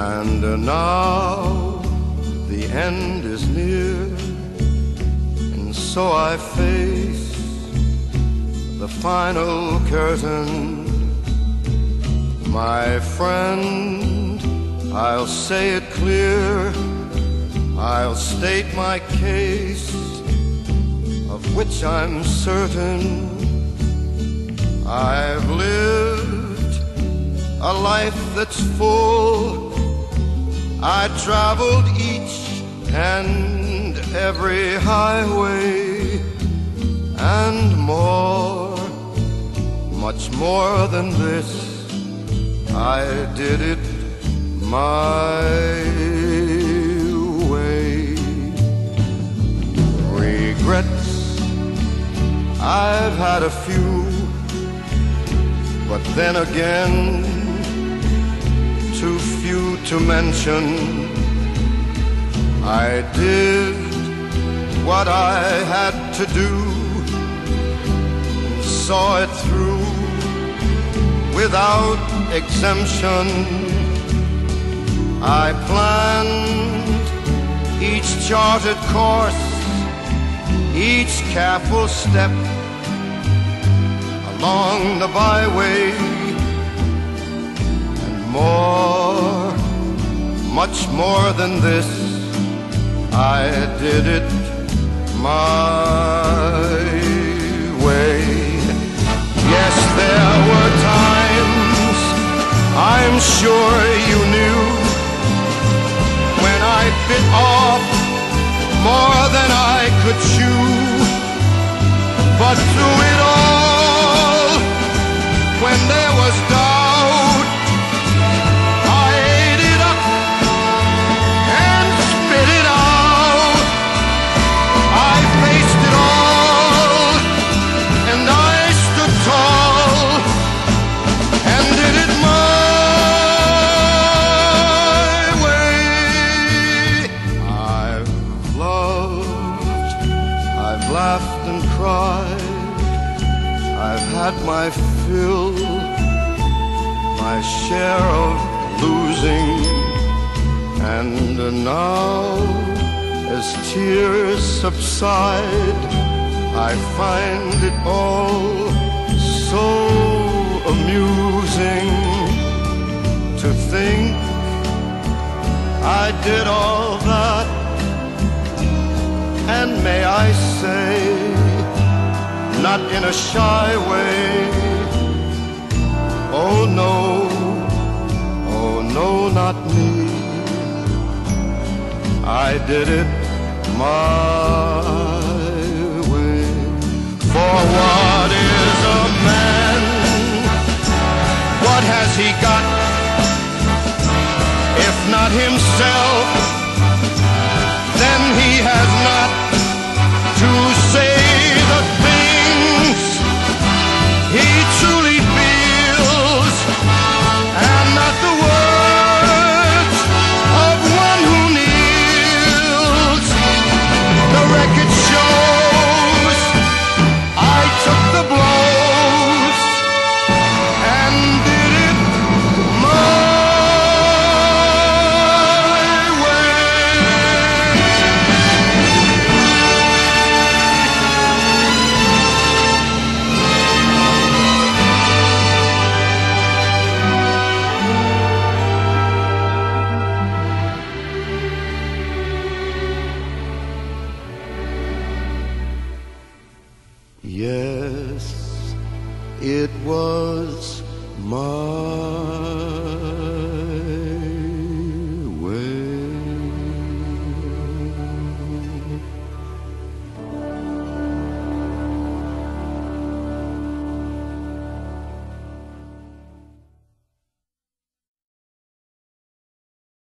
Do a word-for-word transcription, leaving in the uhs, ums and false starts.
And now the end is near, and so I face the final curtain. My friend, I'll say it clear, I'll state my case, of which I'm certain. I've lived a life that's full. I traveled each and every highway, and more, much more than this, I did it my way. Regrets, I've had a few, but then again, too few to mention. I did what I had to do, and saw it through without exemption. I planned each charted course, each careful step along the byway, and more, much more than this, I did it my way. Yes, there were times, I'm sure you knew, when I bit off more than I could chew. But through it all, when there was doubt, I ate it up and spit it out. I faced it all, and I stood tall, and did it my way. I've loved, I've laughed and cried, I've had my fill, my share of losing, and now, as tears subside, I find it all so amusing to think I did all that, and may I say, not in a shy way, oh no, oh no, not me. I did it my way. For what is a man? What has he got, if not himself? Then he has not to say the things he truly feels, and not the words of one who kneels. The record shows I took the blows and did it my Yes, it was my